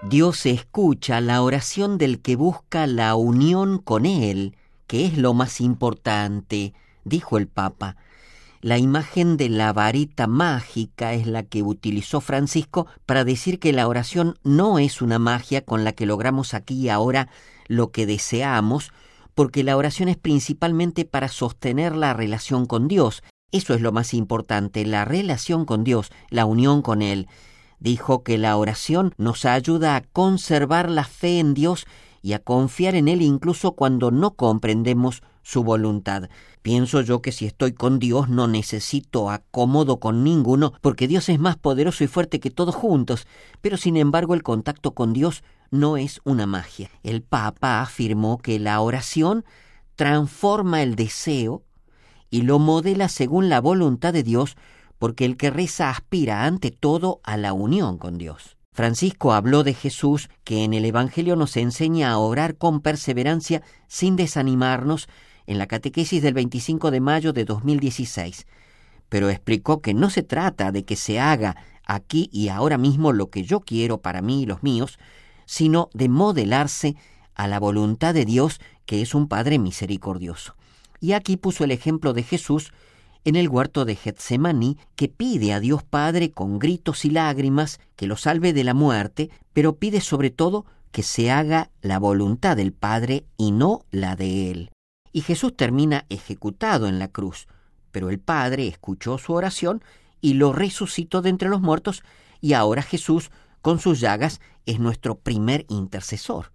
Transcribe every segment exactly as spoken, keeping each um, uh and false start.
Dios escucha la oración del que busca la unión con Él, que es lo más importante, dijo el Papa. La imagen de la varita mágica es la que utilizó Francisco para decir que la oración no es una magia con la que logramos aquí y ahora lo que deseamos, porque la oración es principalmente para sostener la relación con Dios. Eso es lo más importante, la relación con Dios, la unión con Él. Dijo que la oración nos ayuda a conservar la fe en Dios y a confiar en Él incluso cuando no comprendemos su voluntad. Pienso yo que si estoy con Dios no necesito acomodo con ninguno, porque Dios es más poderoso y fuerte que todos juntos, pero sin embargo el contacto con Dios no es una magia. El Papa afirmó que la oración transforma el deseo y lo modela según la voluntad de Dios, porque el que reza aspira ante todo a la unión con Dios. Francisco habló de Jesús, que en el Evangelio nos enseña a orar con perseverancia sin desanimarnos, en la catequesis del veinticinco de mayo de dos mil dieciséis. Pero explicó que no se trata de que se haga aquí y ahora mismo lo que yo quiero para mí y los míos, sino de modelarse a la voluntad de Dios, que es un Padre misericordioso. Y aquí puso el ejemplo de Jesús en el huerto de Getsemaní, que pide a Dios Padre con gritos y lágrimas que lo salve de la muerte, pero pide sobre todo que se haga la voluntad del Padre y no la de Él. Y Jesús termina ejecutado en la cruz, pero el Padre escuchó su oración y lo resucitó de entre los muertos, y ahora Jesús, con sus llagas, es nuestro primer intercesor.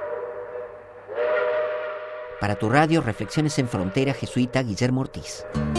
Para tu radio, Reflexiones en Frontera, jesuita Guillermo Ortiz.